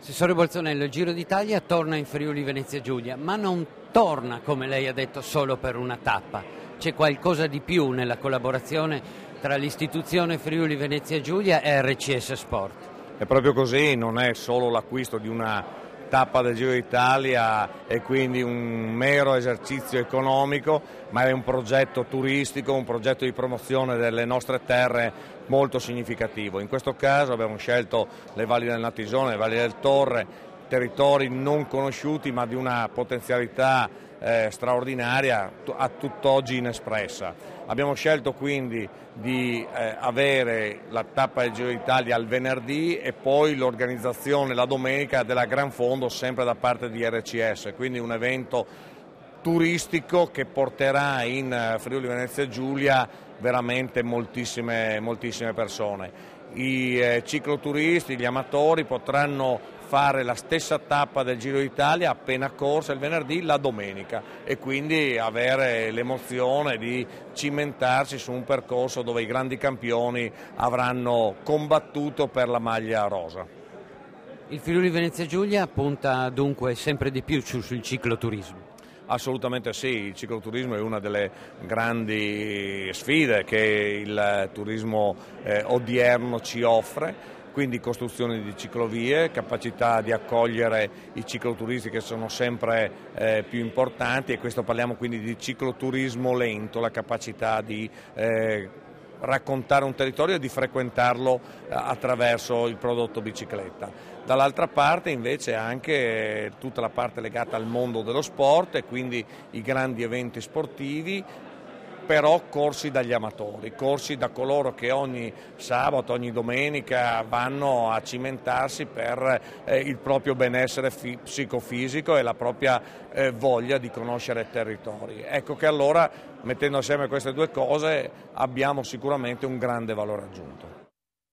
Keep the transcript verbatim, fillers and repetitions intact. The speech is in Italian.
Assessore Bolzonello, il Giro d'Italia torna in Friuli Venezia Giulia, ma non torna, come lei ha detto, solo per una tappa. C'è qualcosa di più nella collaborazione tra l'istituzione Friuli Venezia Giulia e R C S Sport. È proprio così, non è solo l'acquisto di una tappa del Giro d'Italia e quindi un mero esercizio economico, ma è un progetto turistico, un progetto di promozione delle nostre terre molto significativo. In questo caso abbiamo scelto le valli del Natisone, le valli del Torre, territori non conosciuti ma di una potenzialità eh, straordinaria, a tutt'oggi inespressa. Abbiamo scelto quindi di eh, avere la tappa del Giro d'Italia il venerdì e poi l'organizzazione la domenica della Gran Fondo sempre da parte di R C S, quindi un evento turistico che porterà in Friuli Venezia Giulia veramente moltissime, moltissime persone. I eh, cicloturisti, gli amatori potranno fare la stessa tappa del Giro d'Italia appena corsa il venerdì la domenica e quindi avere l'emozione di cimentarsi su un percorso dove i grandi campioni avranno combattuto per la maglia rosa. Il Friuli Venezia Giulia punta dunque sempre di più sul cicloturismo. Assolutamente sì, il cicloturismo è una delle grandi sfide che il turismo eh, odierno ci offre, quindi costruzione di ciclovie, capacità di accogliere i cicloturisti che sono sempre eh, più importanti, e questo parliamo quindi di cicloturismo lento, la capacità di eh, raccontare un territorio e di frequentarlo attraverso il prodotto bicicletta. Dall'altra parte invece anche tutta la parte legata al mondo dello sport e quindi i grandi eventi sportivi, però corsi dagli amatori, corsi da coloro che ogni sabato, ogni domenica vanno a cimentarsi per eh, il proprio benessere fi- psicofisico e la propria eh, voglia di conoscere territori. Ecco che allora, mettendo assieme queste due cose, abbiamo sicuramente un grande valore aggiunto.